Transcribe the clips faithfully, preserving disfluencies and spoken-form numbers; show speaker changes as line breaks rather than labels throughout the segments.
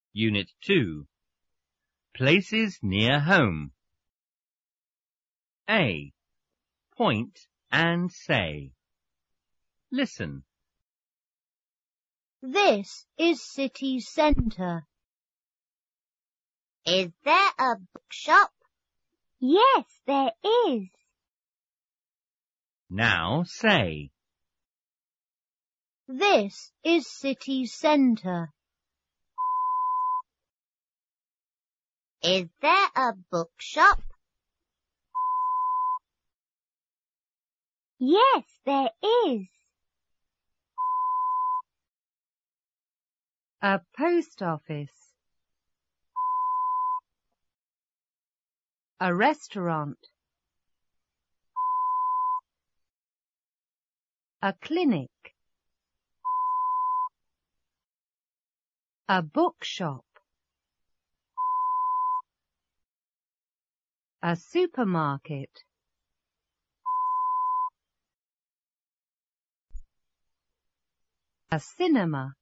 Unit two. Places near home. A. Point and say. Listen.
This is city centre.
Is there a bookshop?
Yes, there is.
Now say.
This is city centre.
Is there a bookshop?
Yes, there is.
A post office. A restaurant. A clinic. A bookshop. A supermarket. A cinema.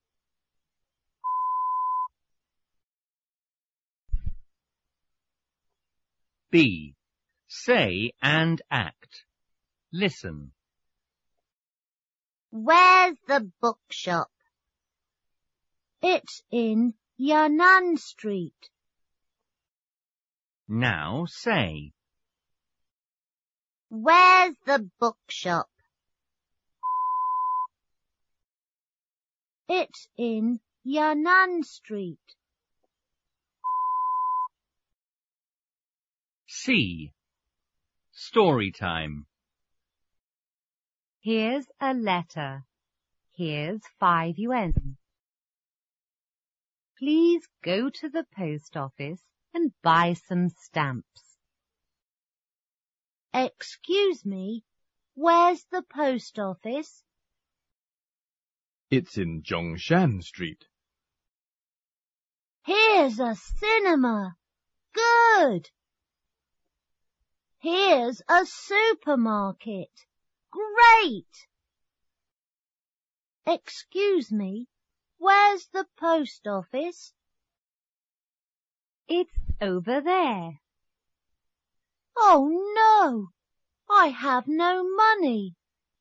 B. Say and act. Listen.
Where's the bookshop?
It's in Yan'an Street.
Now say.
Where's the bookshop?
It's in Yan'an Street.
C. Story time.
Here's a letter. Here's five yuan. Please go to the post office and buy some stamps.
Excuse me, where's the post office?
It's in Zhongshan Street.
Here's a cinema. Good. Here's a supermarket. Great. Excuse me, where's the post office?
It's over there.
Oh no, I have no money.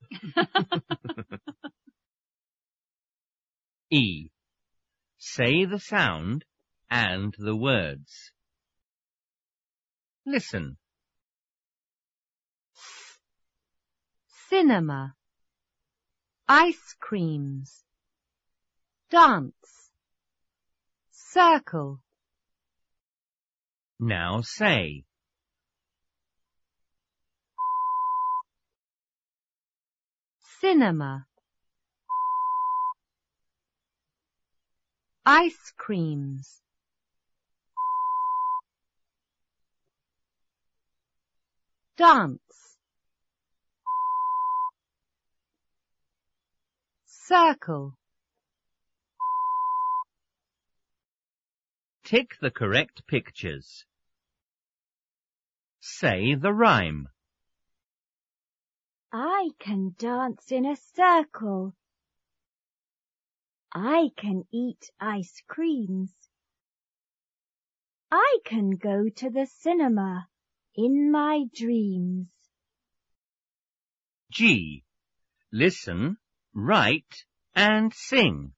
E. Say the sound and the words. Listen.
Cinema. Ice creams. Dance. Circle.
Now say.
Cinema. Ice creams. Dance. Circle.
Tick the correct pictures. Say the rhyme.
I can dance in a circle. I can eat ice creams. I can go to the cinema in my dreams.
G. Listen, write, and sing.